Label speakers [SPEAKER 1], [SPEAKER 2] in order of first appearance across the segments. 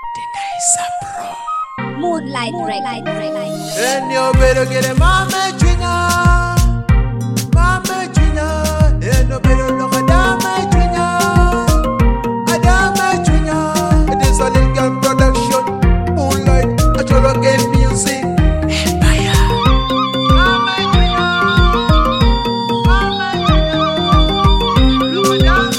[SPEAKER 1] Moonlight break.
[SPEAKER 2] And you better get a mama junior, and you better look at Adama junior. It is a legal production, Moonlight, a cholo game music. Empire. Mama junior, look at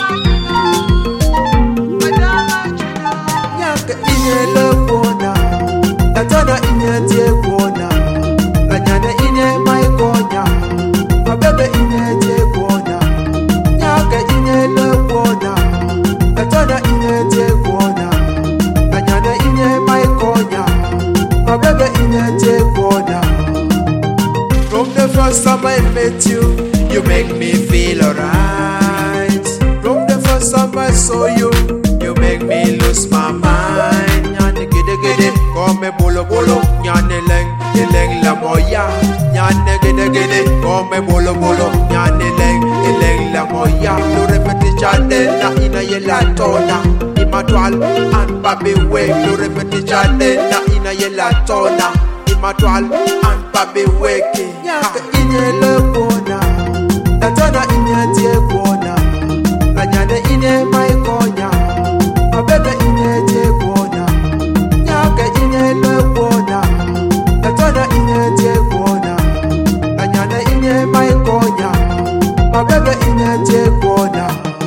[SPEAKER 2] Adama junior. Nyaka inye lopona. Tana inye tie kuona, lanyane inye mai konya, mabebe inye tie kuona, nyake inye le kuona, tana inye tie kuona, lanyane inye mai konya, mabebe inye tie kuona. From the first time I met you, you make me feel alright. From the first time I saw you, you make me lose my mind. Come bolo bolo, nyane leng la moya. Nyane gede, come bolo bolo, nyane leng la moya. Lo repete chane na ina yela tona. Imatwal and baby wake. Lo repete chane na ina yela tona. Imatwal and baby wake. Nyaka inye le kona, tana inye tie kona. La nyane inye mai konya, mabebe inye tie kona. Inye le kuona, tana inye tie kuona, anyane inye mai konya, mabebe inye tie kuona.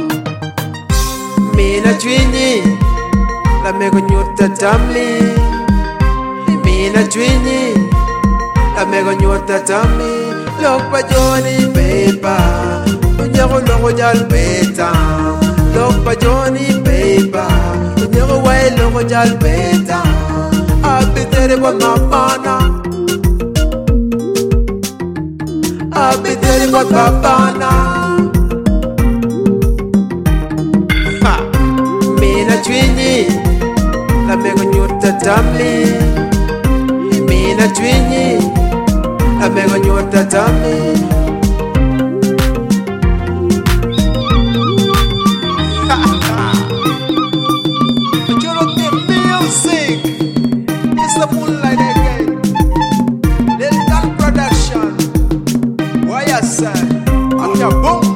[SPEAKER 2] Mina twinyi, la mego nyota tamli. Mina twinyi, la mego nyota tamli. Lok pa Johnny paper, unyego longo jal beta. Lok pa Johnny paper, unyego wai longo jal beta. Abidere kwa mapana, abidere kwa papana. Mina twinyi, la mego nyota tamli. Mina twinyi, la mego nyota tamli. It's the Moonlight again. Legal production. Why I said, I'm your boom.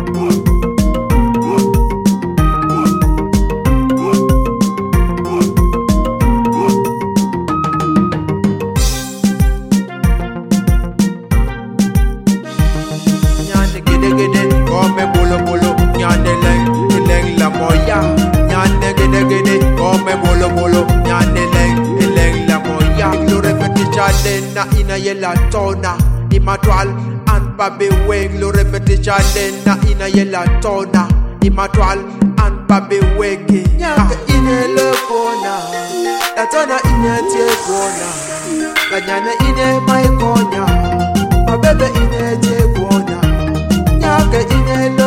[SPEAKER 2] Nyane gede, come bolo bolo. Nyane leng la moya. Nyane gede, come bolo bolo. Nyane leng la moya. Lo repete chane na ina yela tona. Imatwal and baby wake. Lo repete chane na ina yela tona. Imatwal and baby wake. Nyaka ine le kona, tana ine tie kona. Lanyane ine mai konya, mabebe ine tie kona. Nyaka ine le